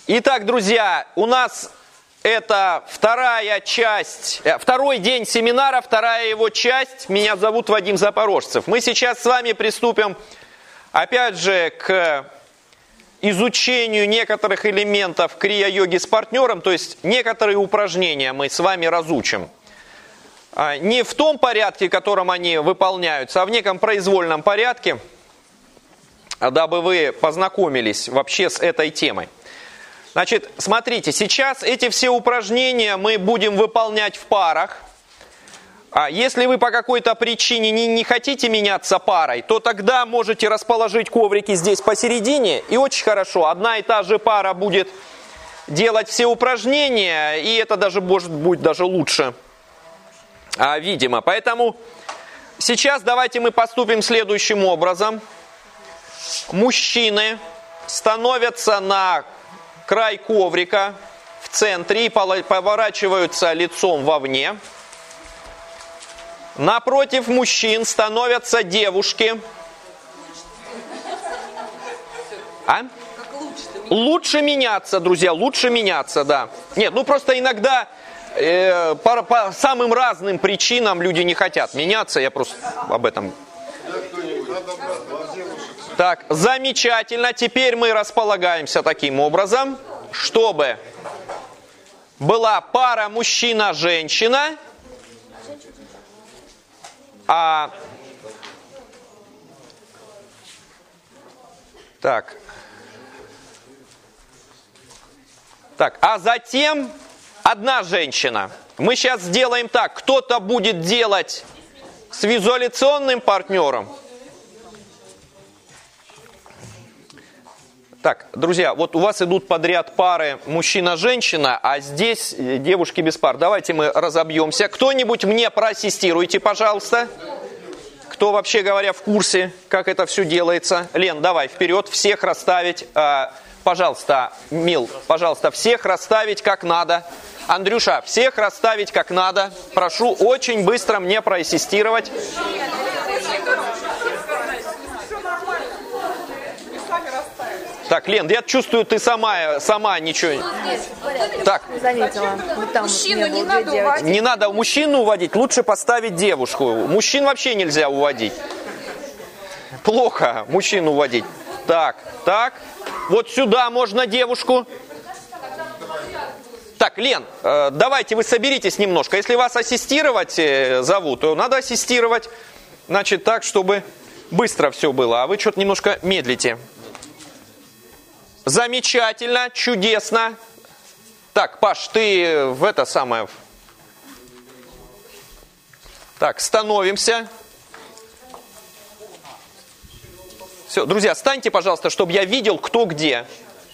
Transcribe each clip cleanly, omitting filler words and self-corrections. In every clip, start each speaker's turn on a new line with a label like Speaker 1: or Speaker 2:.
Speaker 1: Итак, друзья, у нас это второй день семинара, вторая его часть. Меня зовут Вадим Запорожцев. Мы сейчас с вами приступим, опять же, к изучению некоторых элементов крия-йоги с партнером, то есть некоторые упражнения мы с вами разучим. Не в том порядке, в котором они выполняются, а в неком произвольном порядке, дабы вы познакомились вообще с этой темой. Значит, смотрите, сейчас эти все упражнения мы будем выполнять в парах. Если вы по какой-то причине не хотите меняться парой, то тогда можете расположить коврики здесь посередине. И очень хорошо, одна и та же пара будет делать все упражнения, и это даже может быть даже лучше, видимо. Поэтому сейчас давайте мы поступим следующим образом. Мужчины становятся на край коврика в центре и поворачиваются лицом вовне. Напротив мужчин становятся девушки. Лучше меняться, друзья, лучше меняться, да. Нет, просто иногда по самым разным причинам люди не хотят меняться, я просто об этом. Так, замечательно. Теперь мы располагаемся таким образом, чтобы была пара мужчина-женщина, а затем одна женщина. Мы сейчас сделаем так. Кто-то будет делать с визуализационным партнером. Так, друзья, вот у вас идут подряд пары мужчина-женщина, а здесь девушки без пар. Давайте мы разобьемся. Кто-нибудь мне проассистируйте, пожалуйста. Кто, вообще говоря, в курсе, как это все делается? Лен, давай вперед, всех расставить. Пожалуйста, Мил, пожалуйста, всех расставить как надо. Андрюша, всех расставить как надо. Прошу очень быстро мне проассистировать. Так, Лен, я чувствую, ты сама ничего. Так.
Speaker 2: Заметила. Вот там
Speaker 3: мужчину не надо уводить.
Speaker 1: Не надо мужчину уводить, лучше поставить девушку. Мужчин вообще нельзя уводить. Плохо мужчину уводить. Так. Вот сюда можно девушку. Так, Лен, давайте вы соберитесь немножко. Если вас ассистировать зовут, то надо ассистировать. Значит, так, чтобы быстро все было. А вы что-то немножко медлите. Замечательно, чудесно. Так, Паш, ты в это самое. Так, становимся. Все, друзья, встаньте, пожалуйста, чтобы я видел, кто где.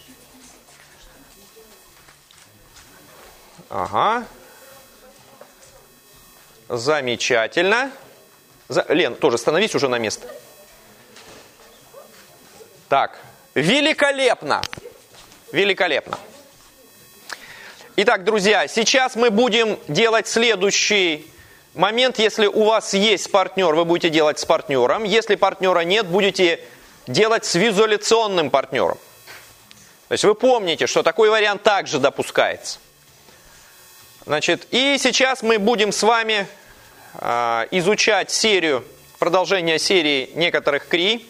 Speaker 1: Ага. Замечательно. Лен, тоже становись уже на место. Так. Великолепно! Великолепно! Итак, друзья, сейчас мы будем делать следующий момент. Если у вас есть партнер, вы будете делать с партнером. Если партнера нет, будете делать с визуализационным партнером. То есть вы помните, что такой вариант также допускается. Значит, и сейчас мы будем с вами изучать продолжение серии некоторых крий.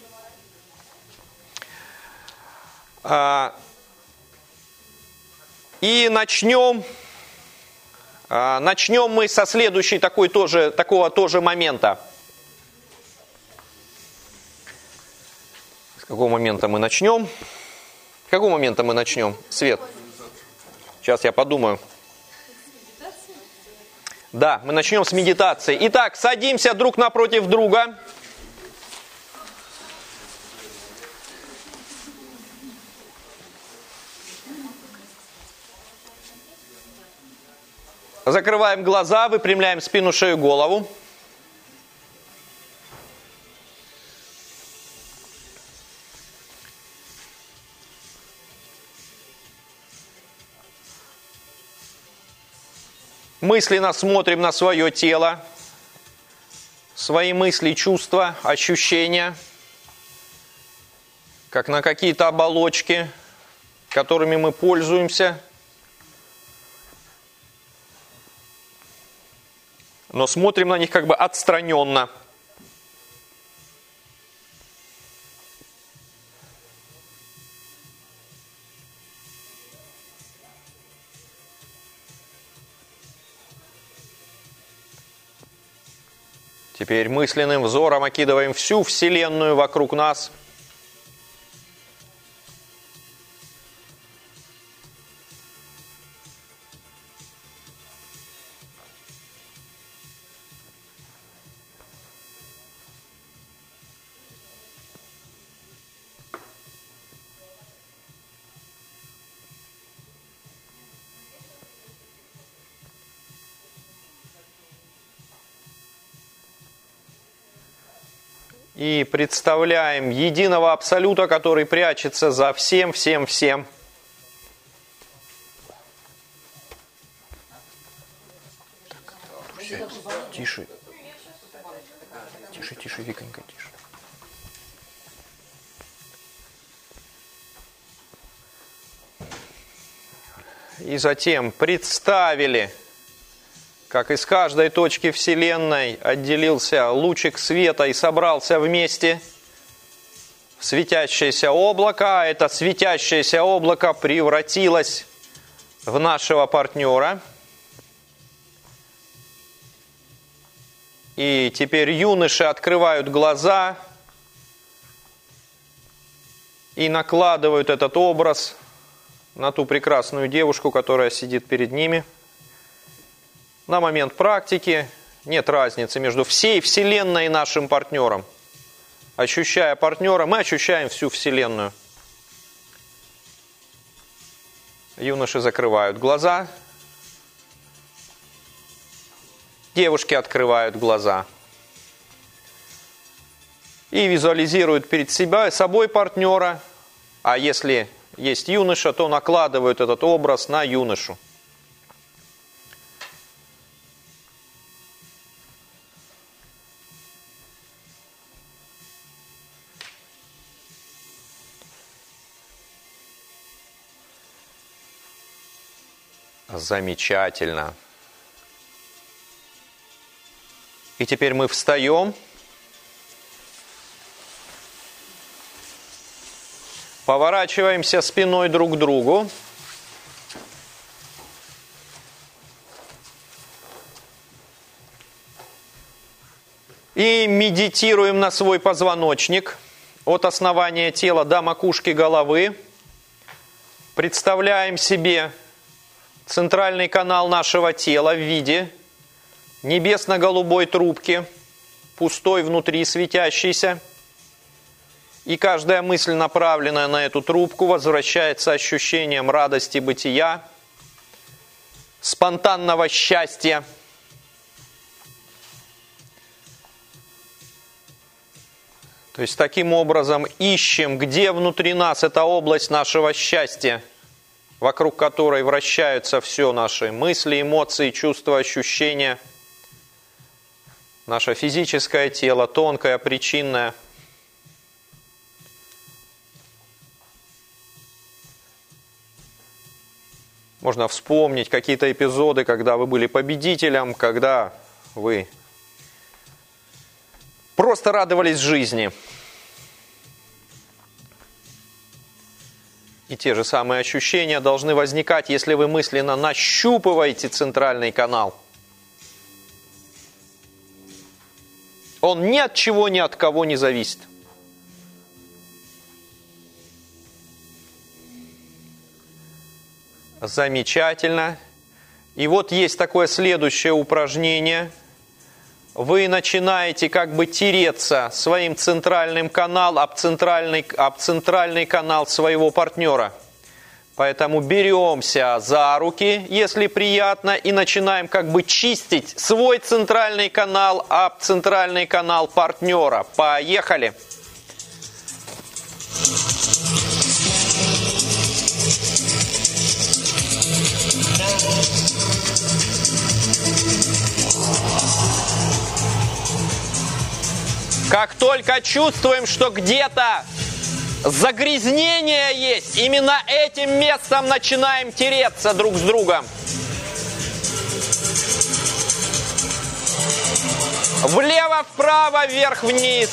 Speaker 1: И начнем мы со следующей такого тоже момента. С какого момента мы начнем? С какого момента мы начнем? Свет. Сейчас я подумаю. Да, мы начнем с медитации. Итак, садимся друг напротив друга. Закрываем глаза, выпрямляем спину, шею, голову. Мысленно смотрим на свое тело, свои мысли, чувства, ощущения, как на какие-то оболочки, которыми мы пользуемся, но смотрим на них как бы отстраненно. Теперь мысленным взором окидываем всю Вселенную вокруг нас. И представляем единого Абсолюта, который прячется за всем, всем, всем. Тише. Тише, тише, Виконька, тише. И затем представили, как из каждой точки Вселенной отделился лучик света и собрался вместе в светящееся облако, а это светящееся облако превратилось в нашего партнера. И теперь юноши открывают глаза и накладывают этот образ на ту прекрасную девушку, которая сидит перед ними. На момент практики нет разницы между всей Вселенной и нашим партнером. Ощущая партнера, мы ощущаем всю Вселенную. Юноши закрывают глаза. Девушки открывают глаза. И визуализируют перед собой партнера. А если есть юноша, то накладывают этот образ на юношу. Замечательно. И теперь мы встаем, поворачиваемся спиной друг к другу, и медитируем на свой позвоночник от основания тела до макушки головы. Представляем себе центральный канал нашего тела в виде небесно-голубой трубки, пустой внутри, светящейся. И каждая мысль, направленная на эту трубку, возвращается ощущением радости бытия, спонтанного счастья. То есть таким образом ищем, где внутри нас эта область нашего счастья, вокруг которой вращаются все наши мысли, эмоции, чувства, ощущения, наше физическое тело, тонкое, причинное. Можно вспомнить какие-то эпизоды, когда вы были победителем, когда вы просто радовались жизни. И те же самые ощущения должны возникать, если вы мысленно нащупываете центральный канал. Он ни от чего, ни от кого не зависит. Замечательно. И вот есть такое следующее упражнение. Вы начинаете как бы тереться своим центральным каналом об центральный канал своего партнера. Поэтому беремся за руки, если приятно, и начинаем как бы чистить свой центральный канал об центральный канал партнера. Поехали! Как только чувствуем, что где-то загрязнение есть. Именно этим местом начинаем тереться друг с другом. Влево, вправо, вверх, вниз.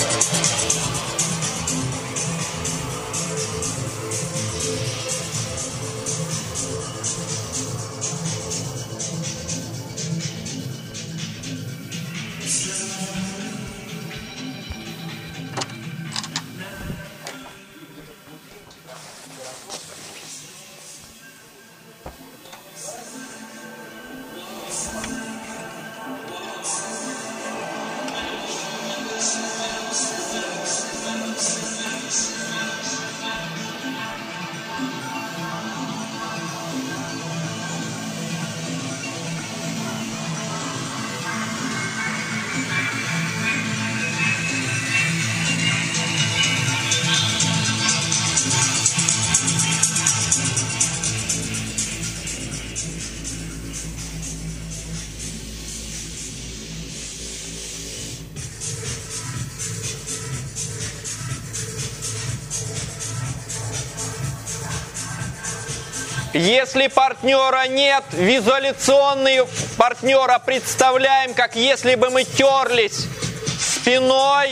Speaker 1: Если партнера нет, визуализационный партнера представляем, как если бы мы терлись спиной.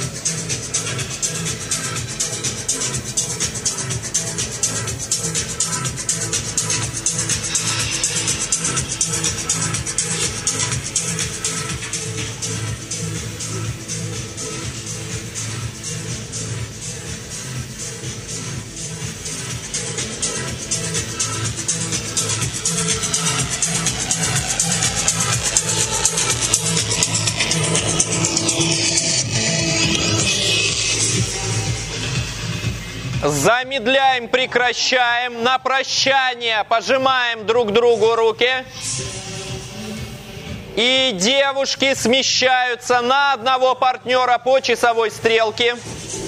Speaker 1: Замедляем, прекращаем. На прощание пожимаем друг другу руки. И девушки смещаются на одного партнера по часовой стрелке.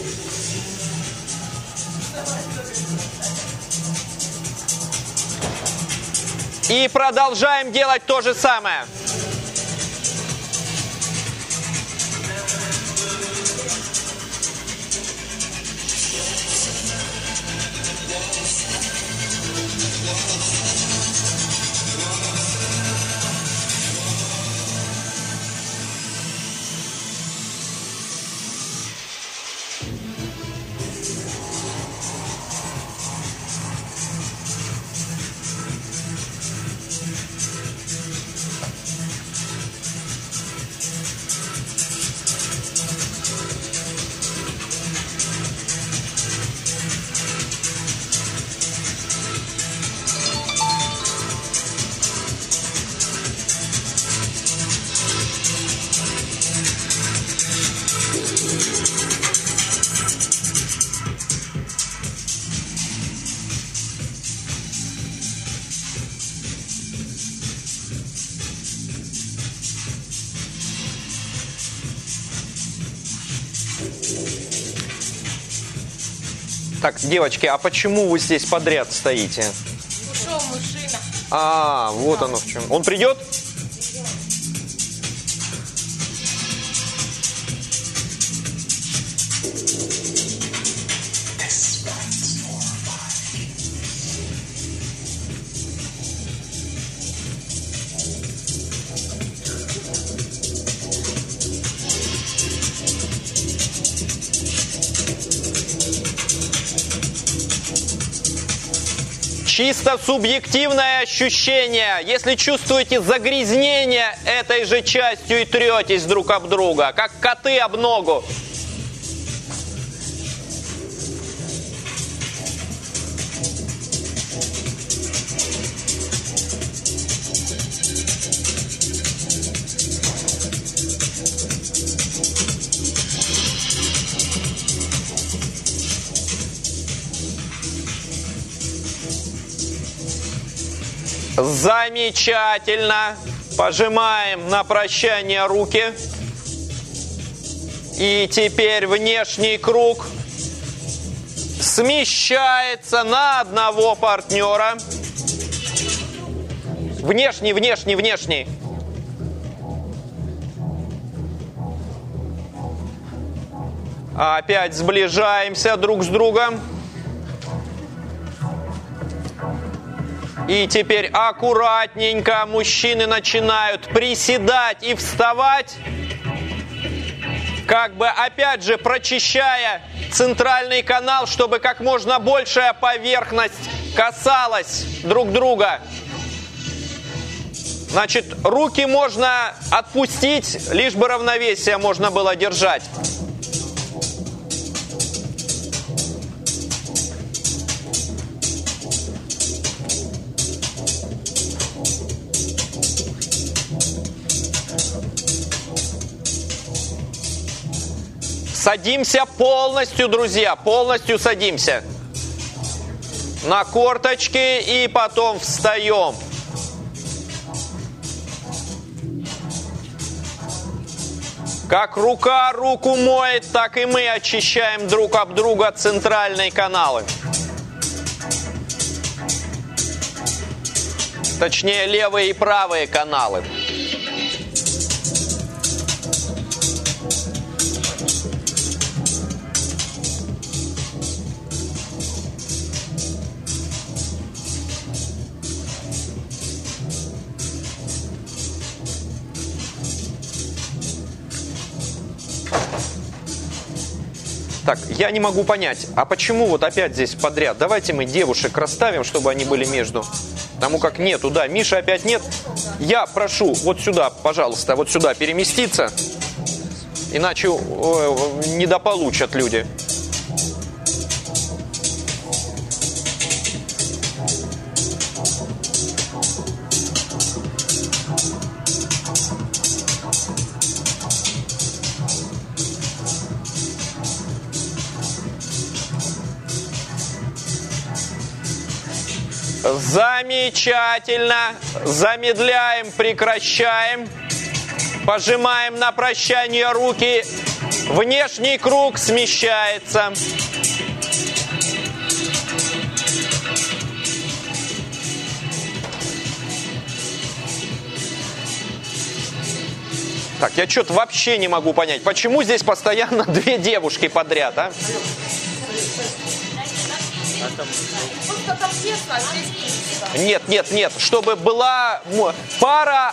Speaker 1: И продолжаем делать то же самое. Так, девочки, а почему вы здесь подряд стоите?
Speaker 2: Ушел мужчина.
Speaker 1: А, вот оно в чем. Он придет? Чисто субъективное ощущение. Если чувствуете загрязнение этой же частью и третесь друг об друга, как коты об ногу. Замечательно. Пожимаем на прощание руки. И теперь внешний круг смещается на одного партнера. Внешний, внешний, внешний. Опять сближаемся друг с другом. И теперь аккуратненько мужчины начинают приседать и вставать, как бы опять же прочищая центральный канал, чтобы как можно большая поверхность касалась друг друга. Значит, руки можно отпустить, лишь бы равновесие можно было держать. Садимся полностью, друзья, полностью садимся на корточки и потом встаем. Как рука руку моет, так и мы очищаем друг об друга центральные каналы. Точнее, левые и правые каналы. Так, я не могу понять, а почему вот опять здесь подряд? Давайте мы девушек расставим, чтобы они были между. Потому как нету, да, Миши опять нет. Я прошу вот сюда, пожалуйста, вот сюда переместиться. Иначе недополучат люди. Замечательно. Замедляем, прекращаем. Пожимаем на прощание руки. Внешний круг смещается. Так, я что-то вообще не могу понять, почему здесь постоянно две девушки подряд, а? Нет, нет, нет, чтобы была пара...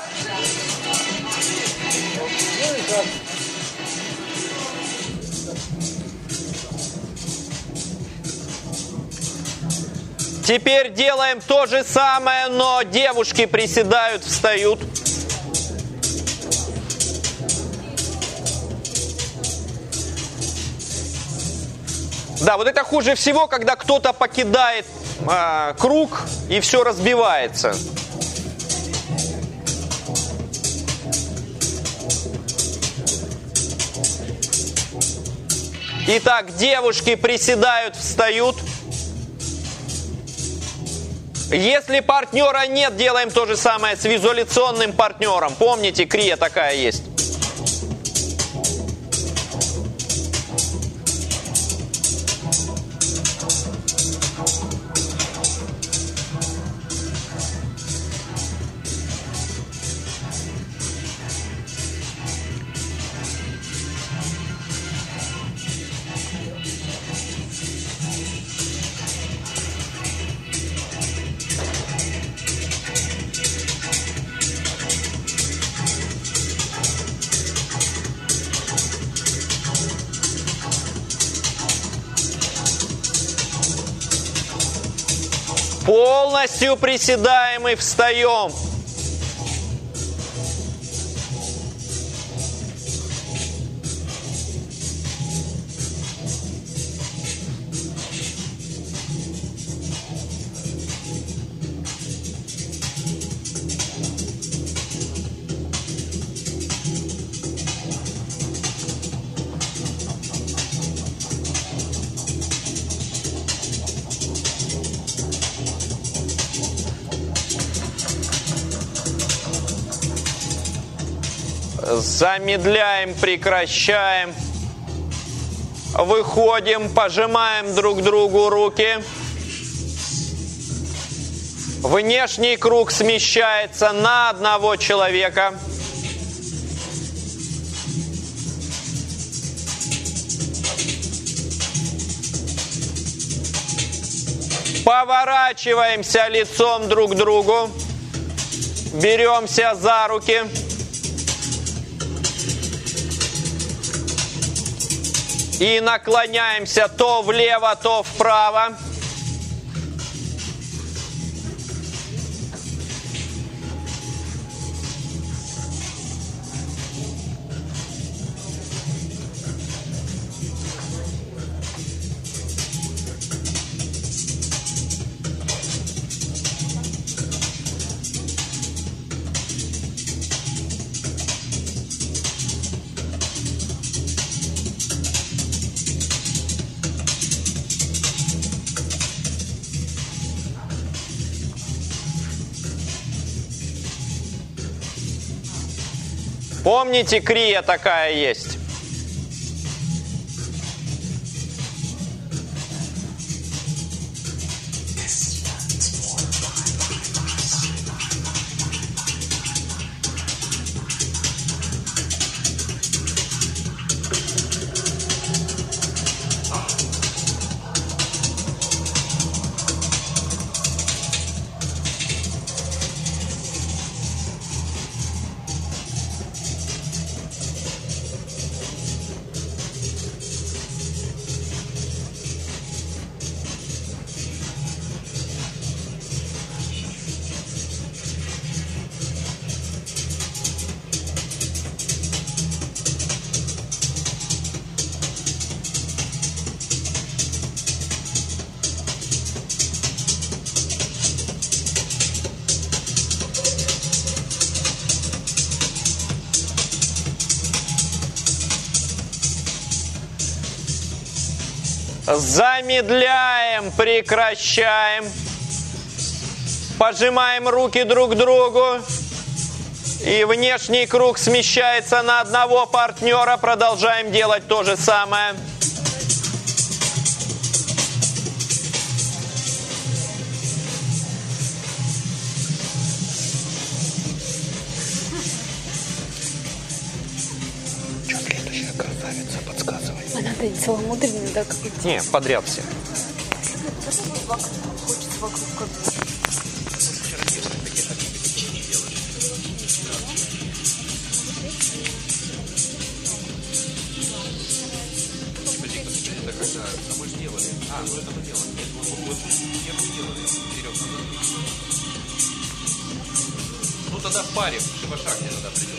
Speaker 1: Теперь делаем то же самое, но девушки приседают, встают. Да, вот это хуже всего, когда кто-то покидает круг и все разбивается. Итак, девушки приседают, встают. Если партнера нет, делаем то же самое с визуализационным партнером. Помните, крия такая есть. Полностью приседаем и встаем. Замедляем, прекращаем. Выходим, пожимаем друг другу руки. Внешний круг смещается на одного человека. Поворачиваемся лицом друг к другу. Беремся за руки. И наклоняемся то влево, то вправо. Помните, крия такая есть. Замедляем, прекращаем. Пожимаем руки друг к другу. И внешний круг смещается на одного партнера. Продолжаем делать то же самое.
Speaker 3: Что следующая красавица? Подсказывай.
Speaker 2: Она целомудренная, да, какой-то.
Speaker 1: Не, подряд все.
Speaker 2: Хочется вокруг как бы.
Speaker 1: Ну тогда в паре, шаг мне тогда придет.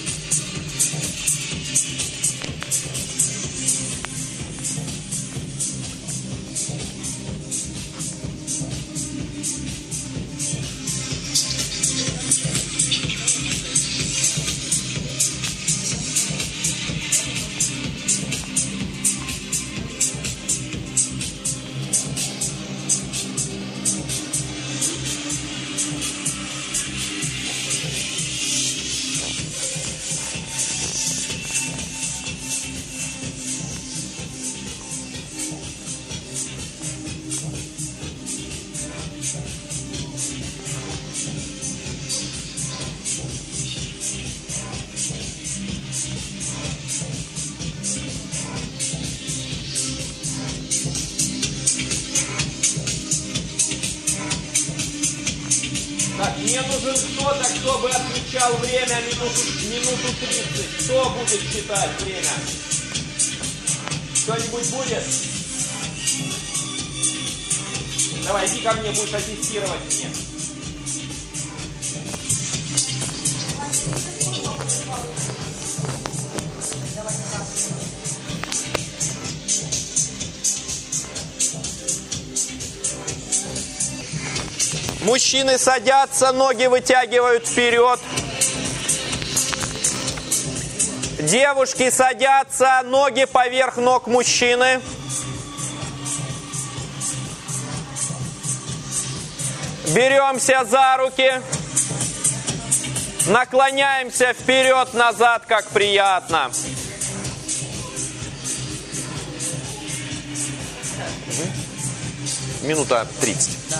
Speaker 1: Так, мне нужен кто-то, кто бы отмечал время минуту 30. Кто будет считать время? Кто-нибудь будет? Давай, иди ко мне, будешь ассистировать мне. Мужчины садятся, ноги вытягивают вперед. Девушки садятся, ноги поверх ног мужчины. Беремся за руки. Наклоняемся вперед-назад, как приятно. Минута 30. Да.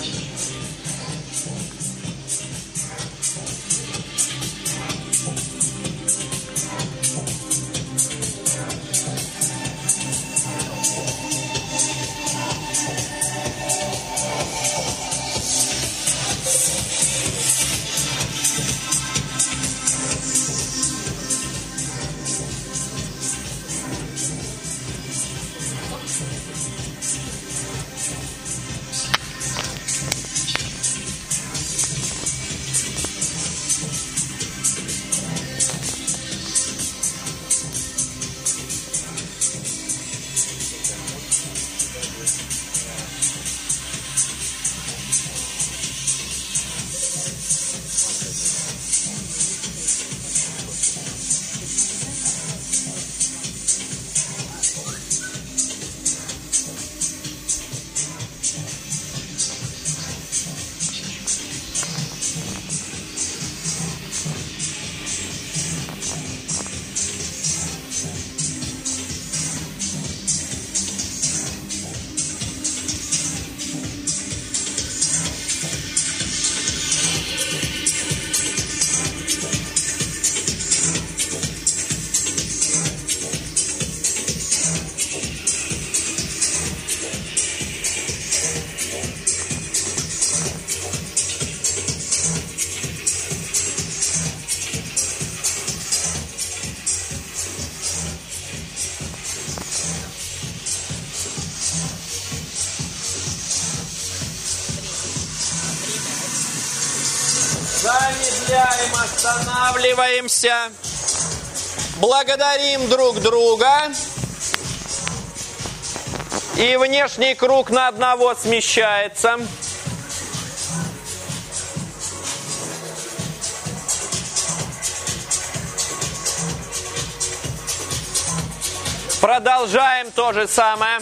Speaker 1: Замедляем, останавливаемся. Благодарим друг друга. И внешний круг на одного смещается. Продолжаем то же самое.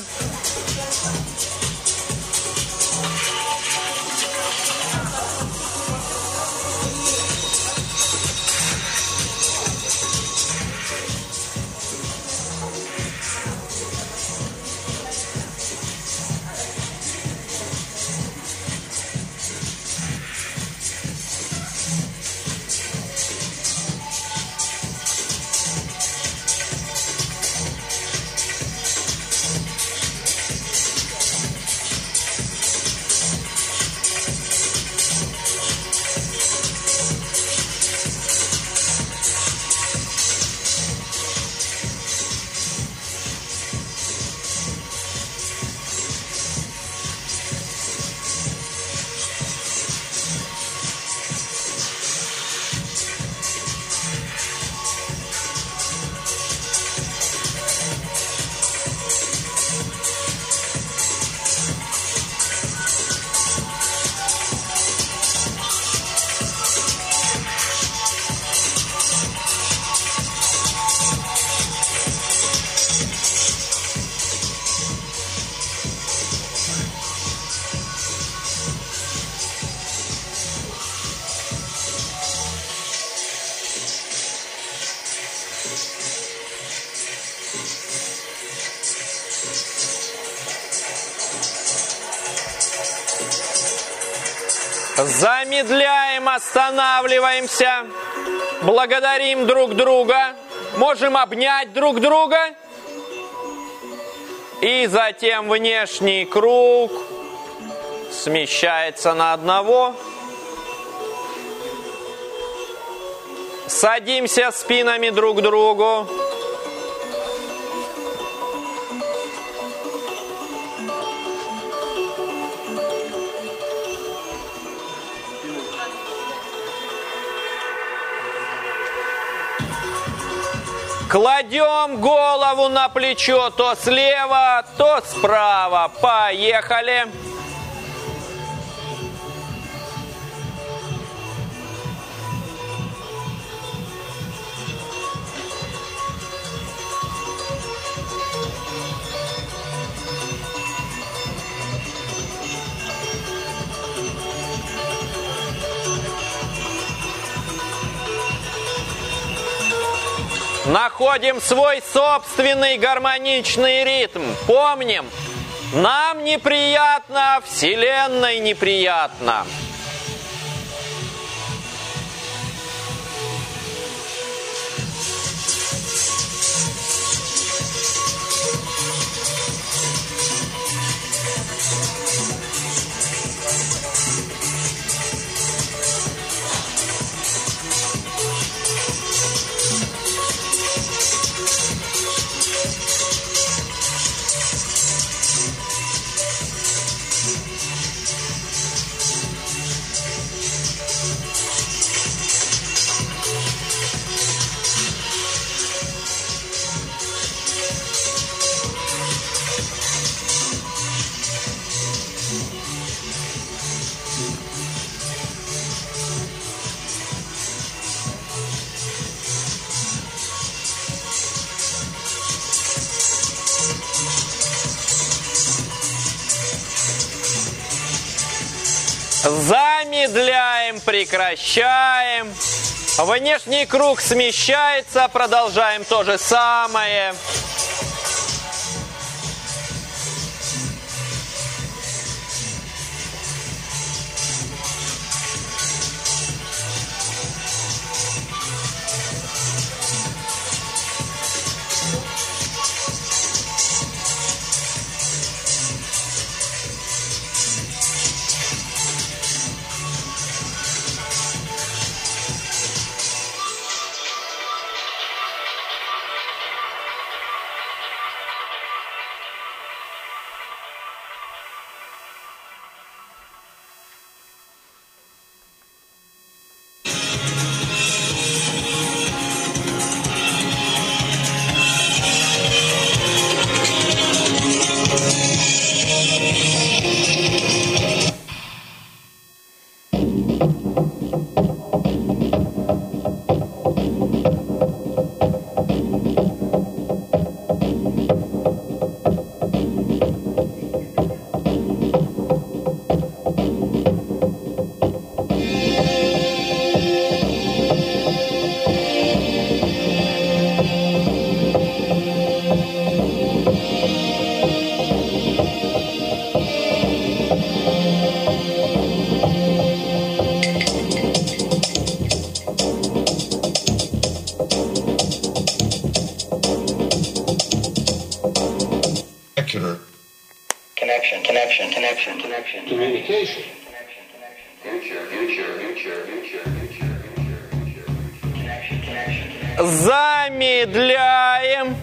Speaker 1: Замедляем, останавливаемся. Благодарим друг друга. Можем обнять друг друга. И затем внешний круг смещается на одного. Садимся спинами друг к другу. Кладем голову на плечо то слева, то справа. Поехали. Находим свой собственный гармоничный ритм. Помним, нам неприятно, Вселенной неприятно. Замедляем, прекращаем. Внешний круг смещается, продолжаем то же самое.
Speaker 4: Communication.
Speaker 1: Замедляем.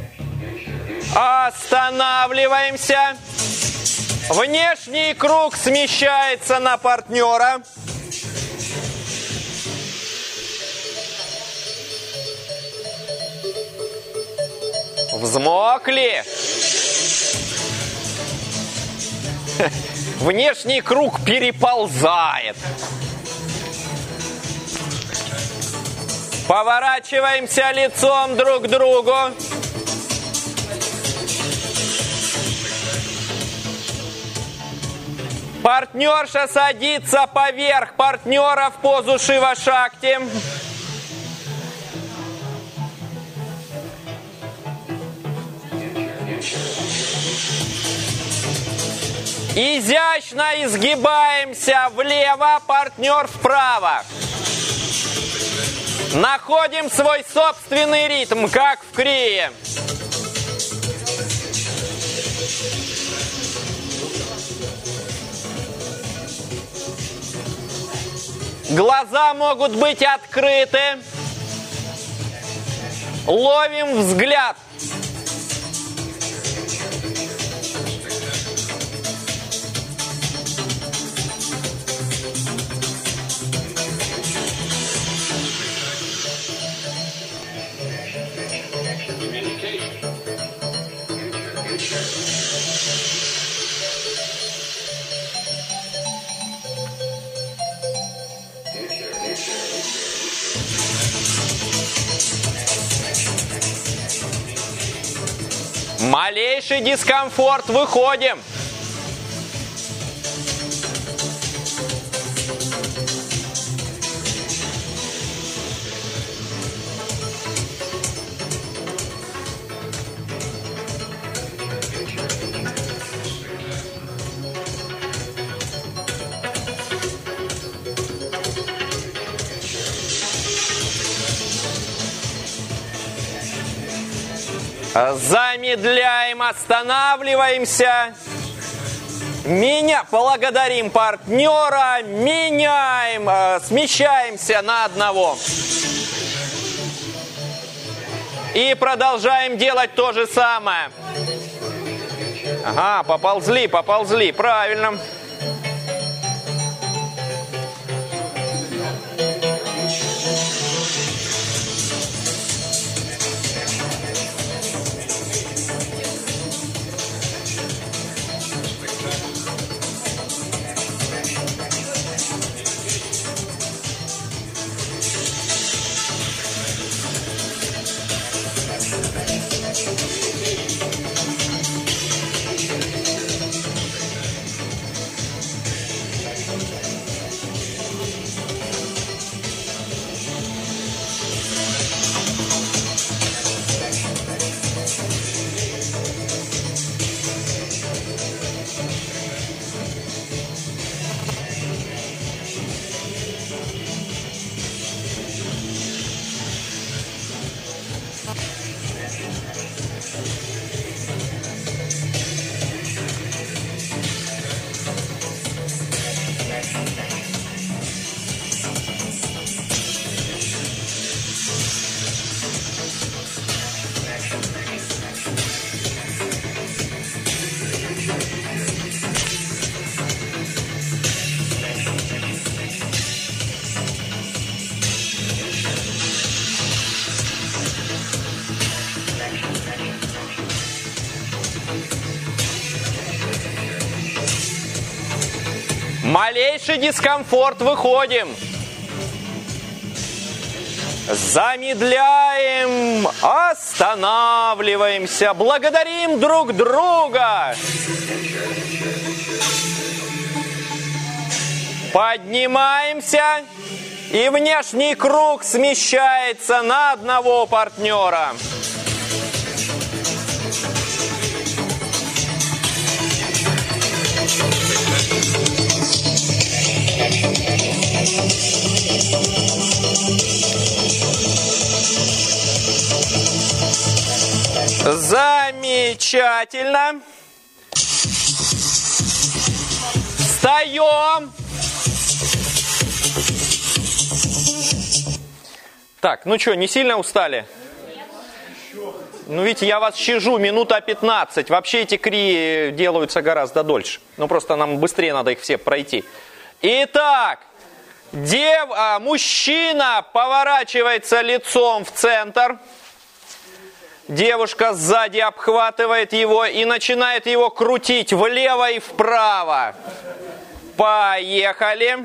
Speaker 1: Останавливаемся. Внешний круг смещается на партнера. Взмокли. Внешний круг переползает. Поворачиваемся лицом друг к другу. Партнерша садится поверх партнера в позу Шива-Шакти. Изящно изгибаемся влево, партнер вправо. Находим свой собственный ритм, как в крие. Глаза могут быть открыты. Ловим взгляд. Малейший дискомфорт, выходим. Замедляем, останавливаемся. Благодарим партнера, меняем, смещаемся на одного. И продолжаем делать то же самое. Ага, поползли, правильно. Малейший дискомфорт, выходим. Замедляем, останавливаемся, благодарим друг друга. Поднимаемся, и внешний круг смещается на одного партнера. Замечательно. Встаем. Так, ну что, не сильно устали? Ну, видите, я вас щажу, минута 15. Вообще эти крии делаются гораздо дольше. Ну, просто нам быстрее надо их все пройти. Итак, мужчина поворачивается лицом в центр. Девушка сзади обхватывает его и начинает его крутить влево и вправо. Поехали.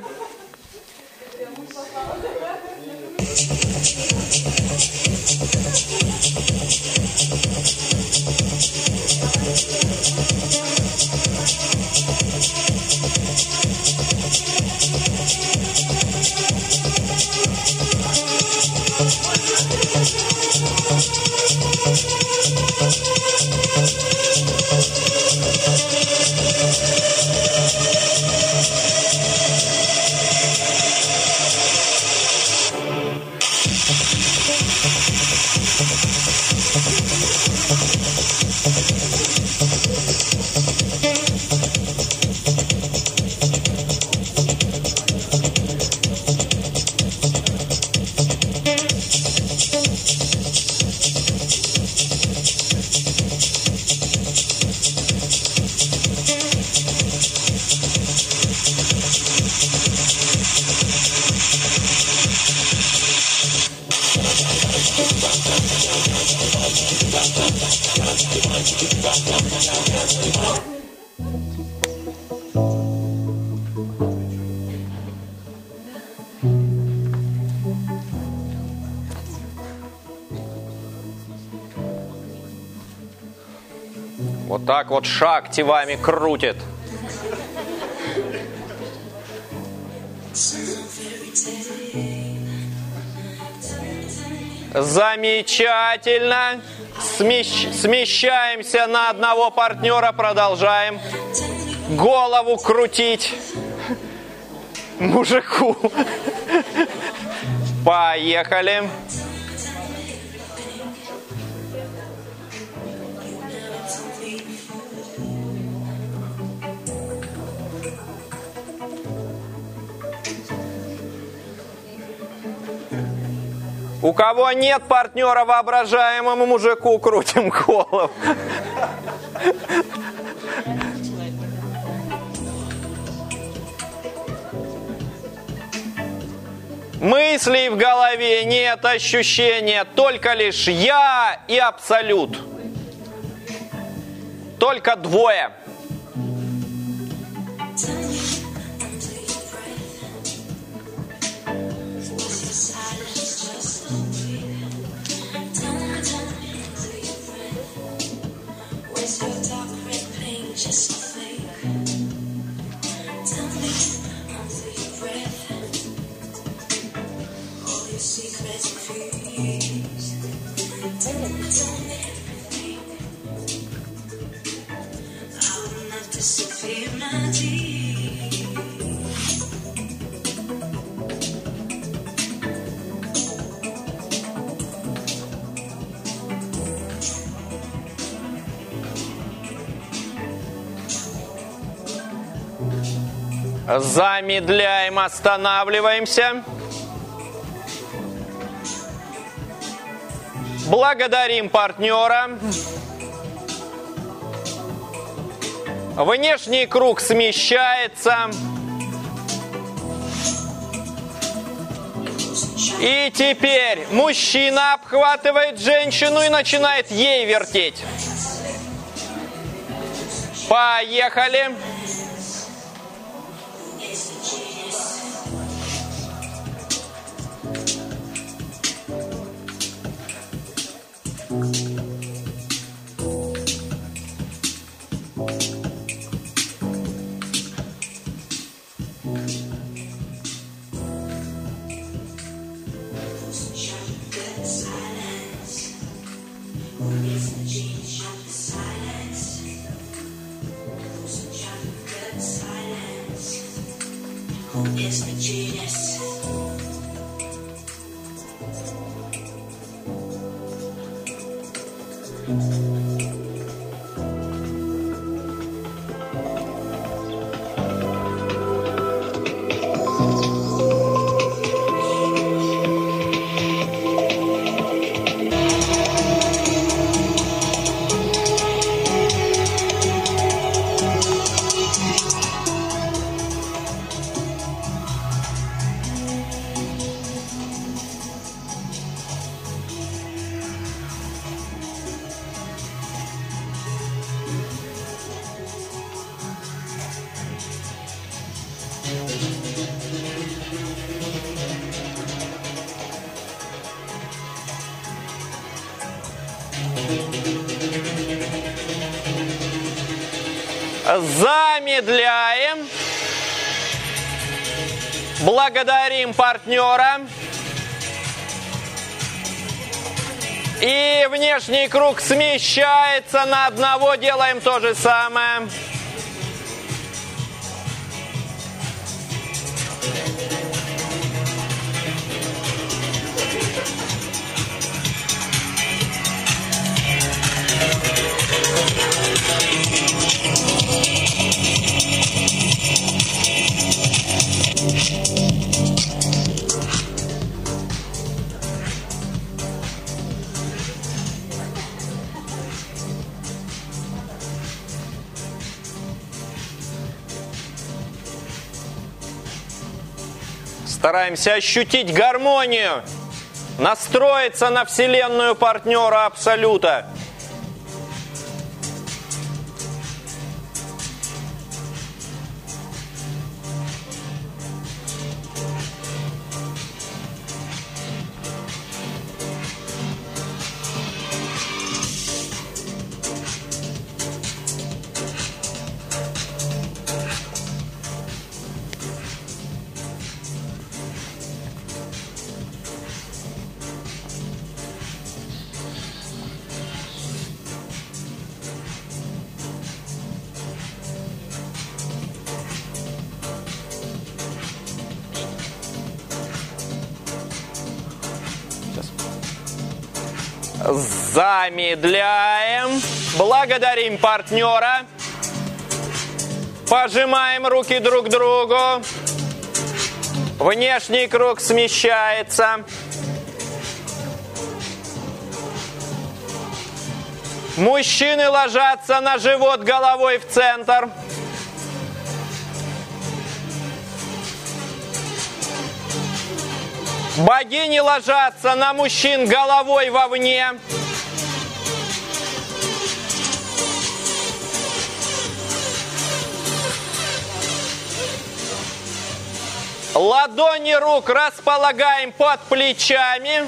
Speaker 1: Вот так вот Шакти вами крутит. Замечательно. Смещаемся на одного партнера, продолжаем. Голову крутить мужику. Поехали. У кого нет партнера, воображаемому мужику крутим голову. Мыслей в голове нет, ощущения, только лишь я и абсолют. Только двое. Замедляем, останавливаемся. Благодарим партнера. Внешний круг смещается. И теперь мужчина обхватывает женщину и начинает ей вертеть. Поехали. Замедляем. Благодарим партнера. И внешний круг смещается на одного. Делаем то же самое. Стараемся ощутить гармонию, настроиться на вселенную партнера Абсолюта. Замедляем. Благодарим партнера. Пожимаем руки друг к другу. Внешний круг смещается. Мужчины ложатся на живот головой в центр. Богини ложатся на мужчин головой вовне. Ладони рук располагаем под плечами.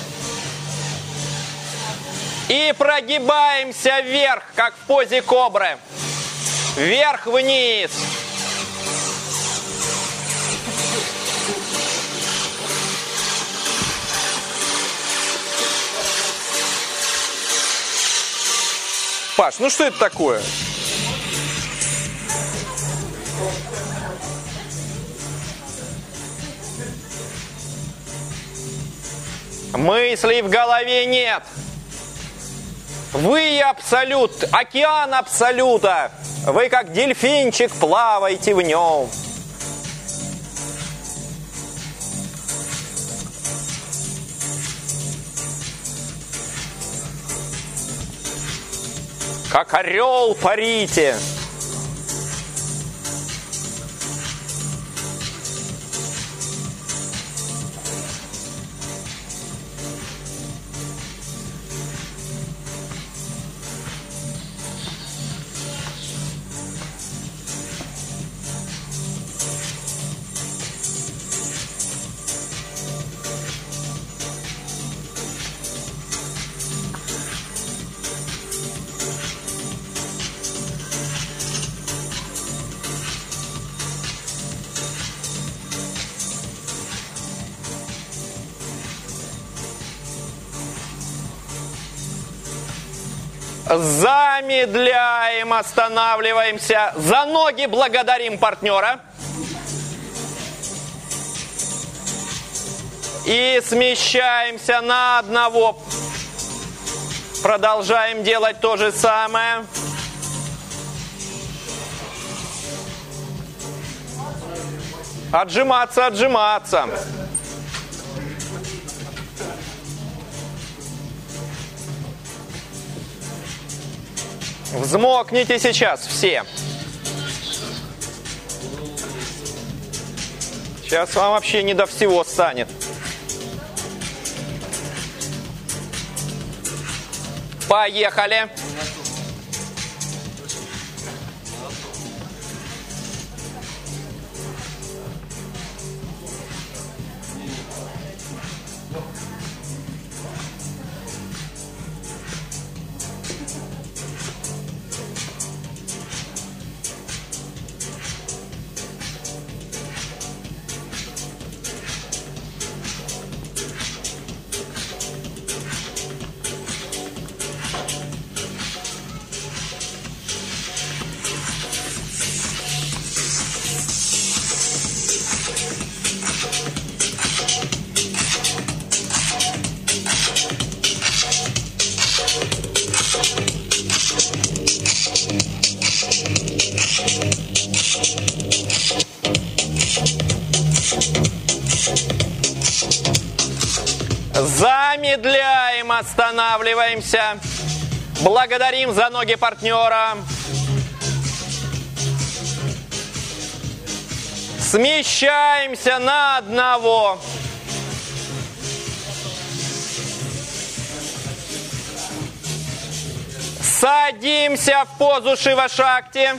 Speaker 1: И прогибаемся вверх, как в позе кобры. Вверх-вниз. Паш, ну что это такое? Мыслей в голове нет. Вы абсолют, океан абсолюта. Вы как дельфинчик плаваете в нем. Как орел парите. Замедляем, останавливаемся. За ноги благодарим партнера. И смещаемся на одного. Продолжаем делать то же самое. Отжиматься, отжиматься. Взмокните сейчас все. Сейчас вам вообще не до всего станет. Поехали. Замедляем, останавливаемся. Благодарим за ноги партнера. Смещаемся на одного. Садимся в позу Шива-Шакти.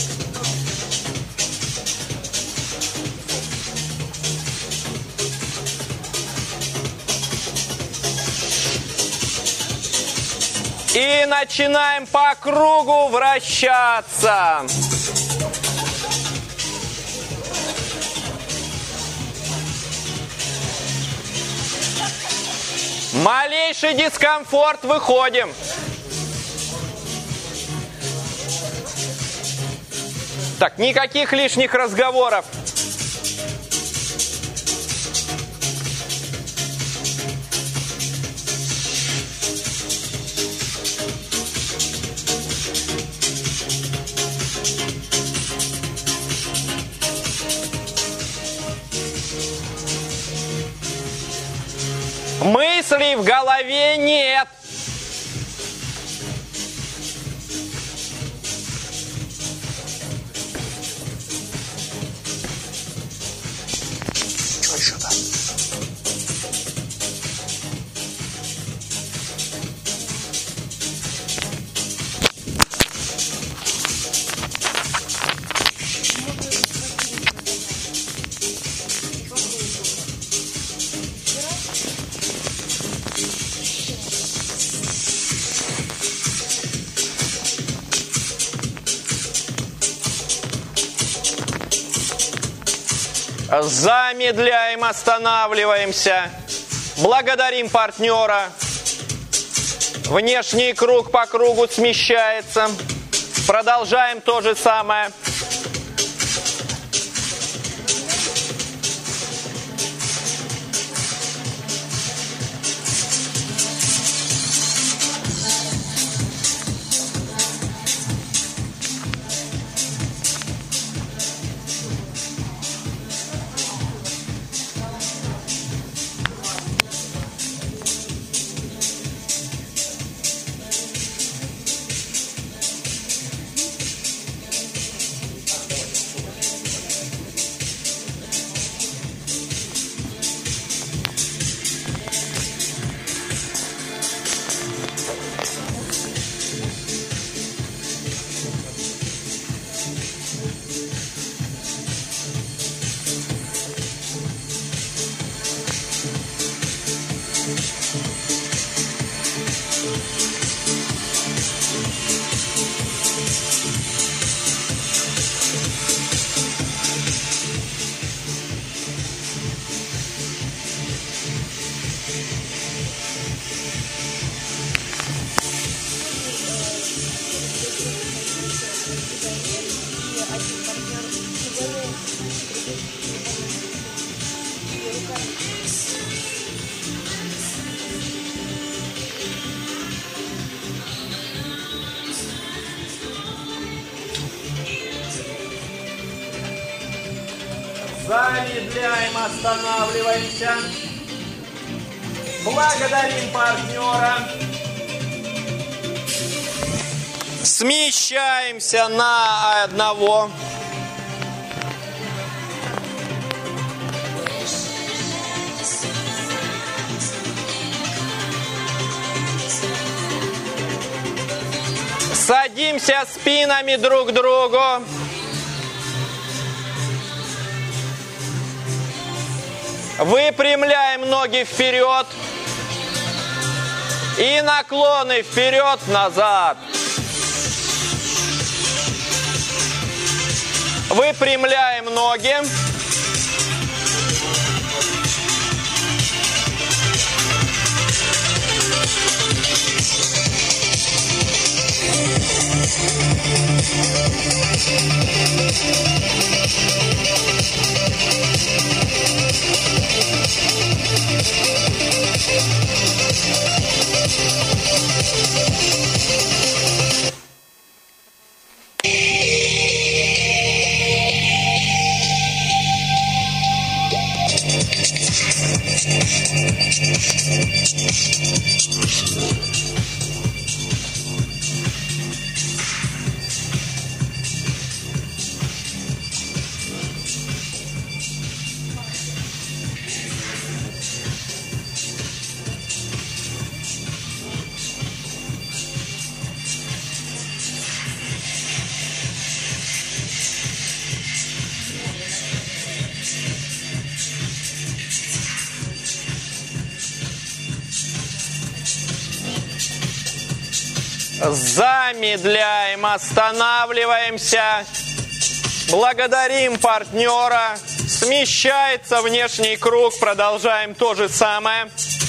Speaker 1: И начинаем по кругу вращаться. Малейший дискомфорт, выходим. Так, никаких лишних разговоров. Мыслей в голове нет.
Speaker 3: Что еще там?
Speaker 1: Замедляем, останавливаемся. Благодарим партнера. Внешний круг по кругу смещается. Продолжаем то же самое. Замедляем, останавливаемся. Благодарим партнера. Смещаемся на одного. Садимся спинами друг к другу. Выпрямляем ноги вперед. И наклоны вперед-назад. Выпрямляем ноги. Замедляем, останавливаемся, благодарим партнера, смещается внешний круг, продолжаем то же самое.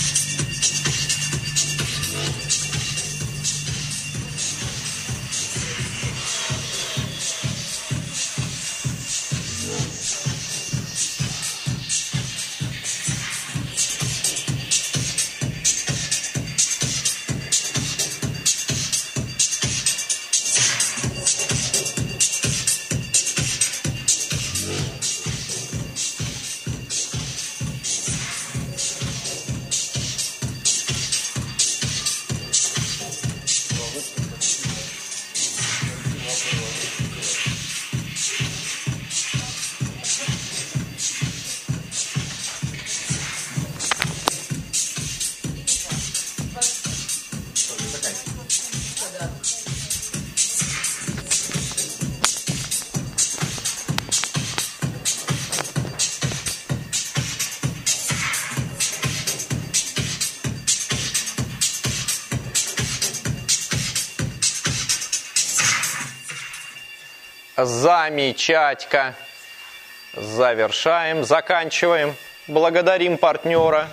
Speaker 1: Замечательно. Завершаем, заканчиваем. Благодарим партнера.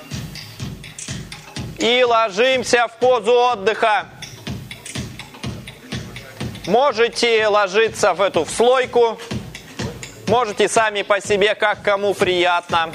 Speaker 1: И ложимся в позу отдыха. Можете ложиться в эту вслойку. Можете сами по себе, как кому приятно.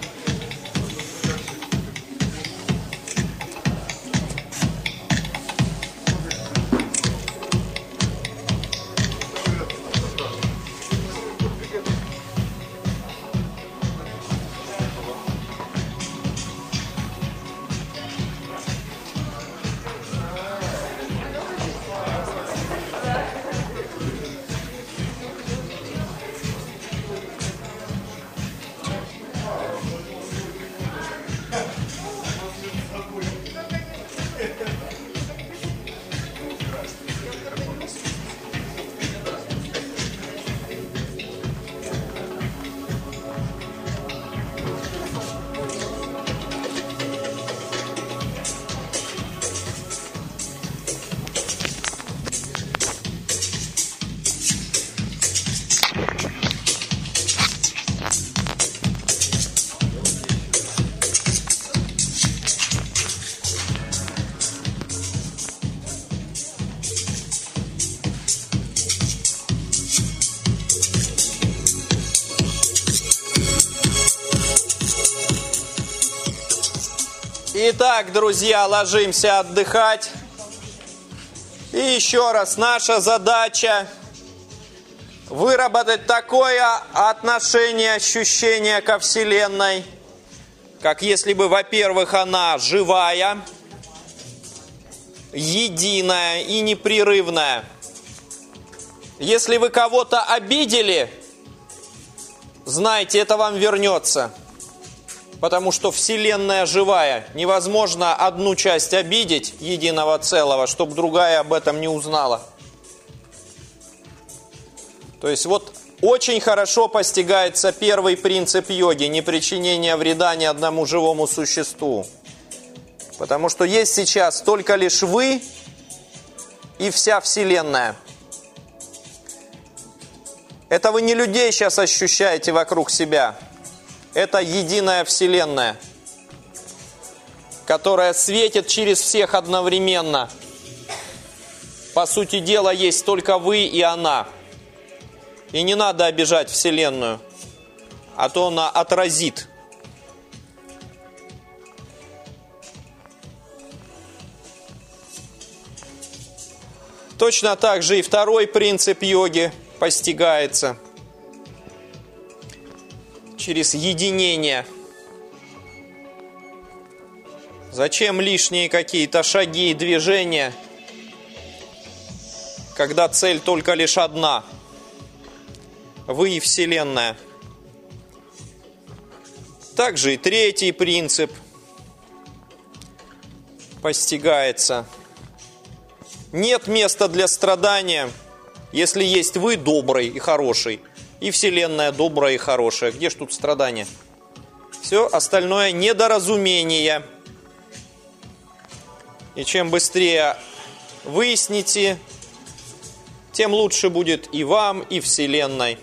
Speaker 1: Итак, друзья, ложимся отдыхать. И еще раз, наша задача выработать такое отношение, ощущение ко Вселенной, как если бы, во-первых, она живая, единая и непрерывная. Если вы кого-то обидели, знайте, это вам вернется. Потому что Вселенная живая. Невозможно одну часть обидеть единого целого, чтобы другая об этом не узнала. То есть вот очень хорошо постигается первый принцип йоги – непричинение вреда ни одному живому существу. Потому что есть сейчас только лишь вы и вся Вселенная. Это вы не людей сейчас ощущаете вокруг себя. Это единая Вселенная, которая светит через всех одновременно. По сути дела, есть только вы и она. И не надо обижать Вселенную, а то она отразит. Точно так же и второй принцип йоги постигается через единение. Зачем лишние какие-то шаги и движения, когда цель только лишь одна? Вы и Вселенная. Также и третий принцип постигается. Нет места для страдания, если есть вы добрый и хороший, и Вселенная добрая и хорошая. Где ж тут страдания? Все остальное недоразумение. И чем быстрее выясните, тем лучше будет и вам, и Вселенной.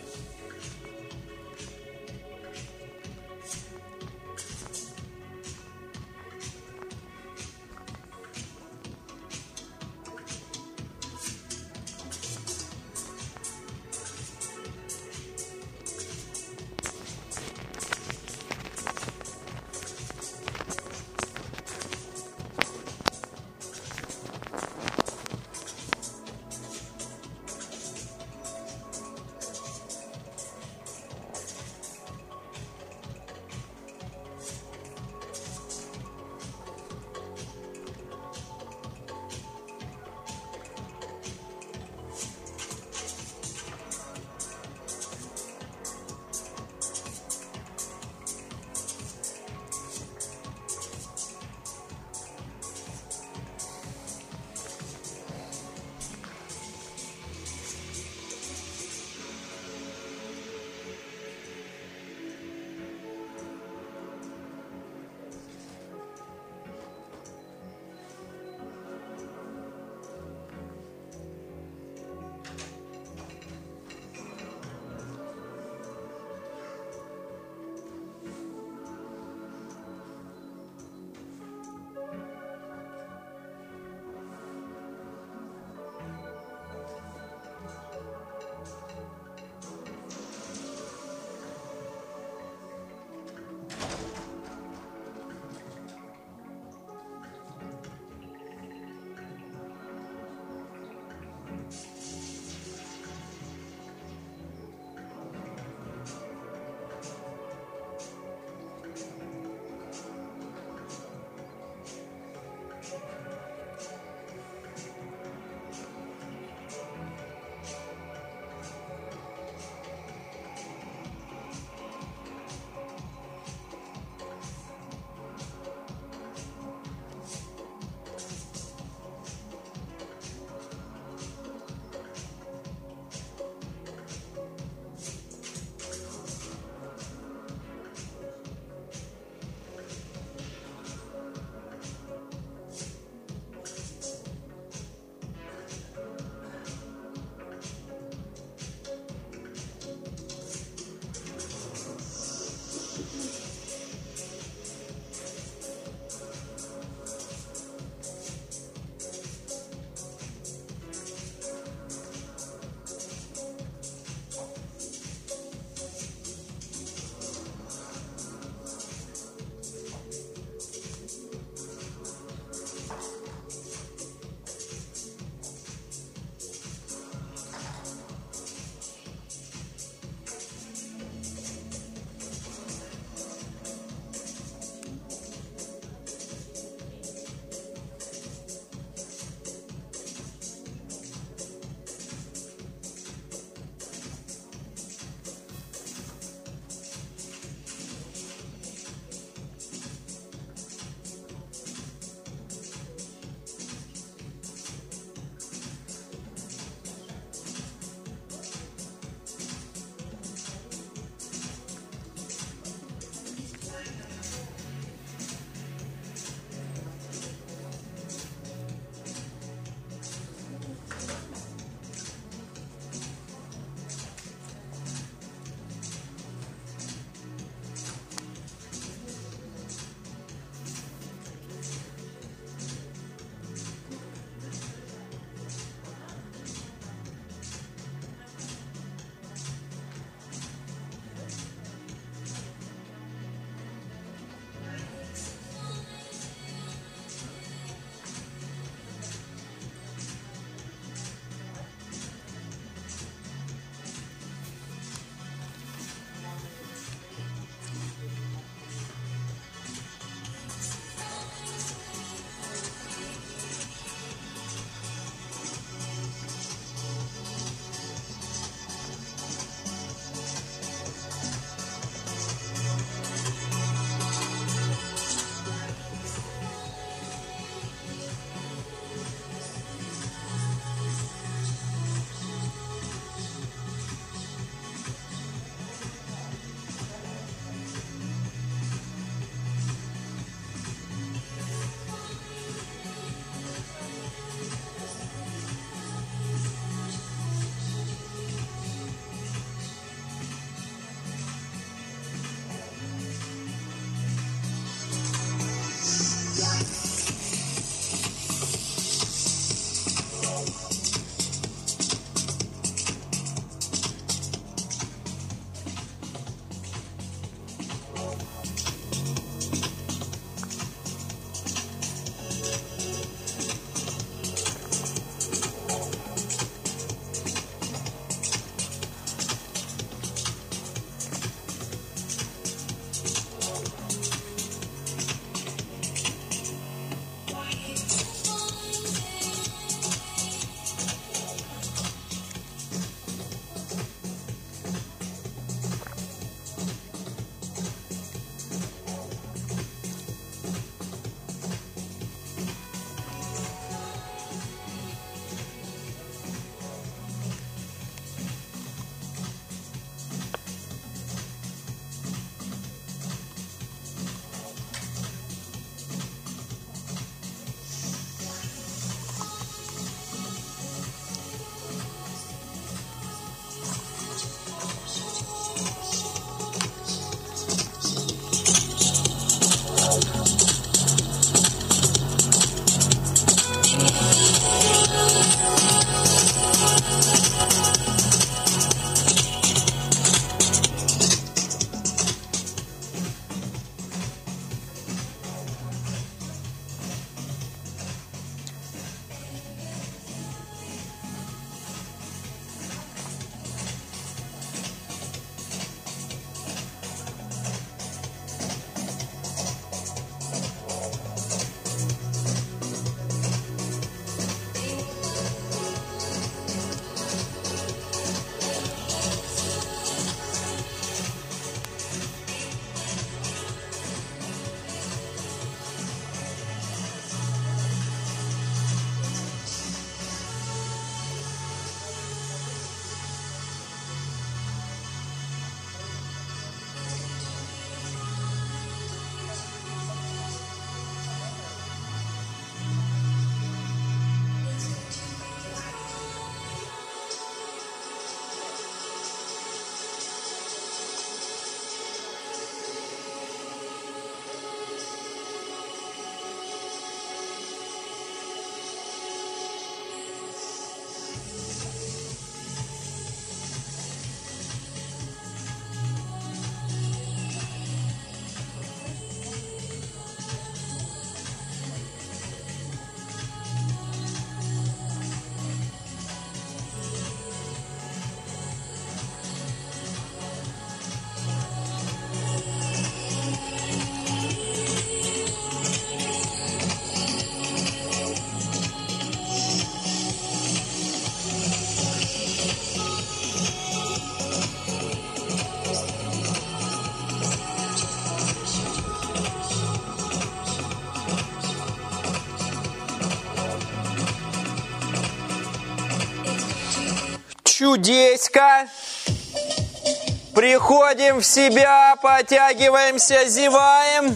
Speaker 1: чудеська. Приходим в себя, потягиваемся, зеваем.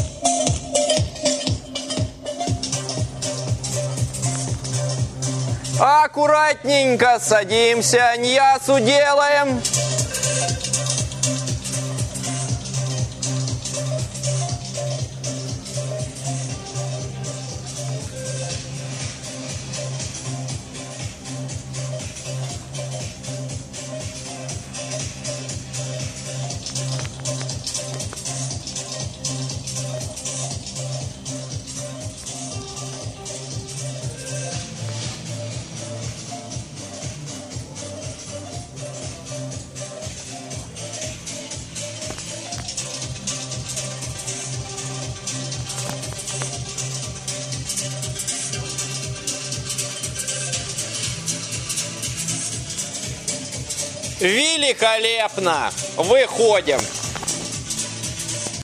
Speaker 1: Аккуратненько садимся, ньясу делаем. Великолепно! Выходим.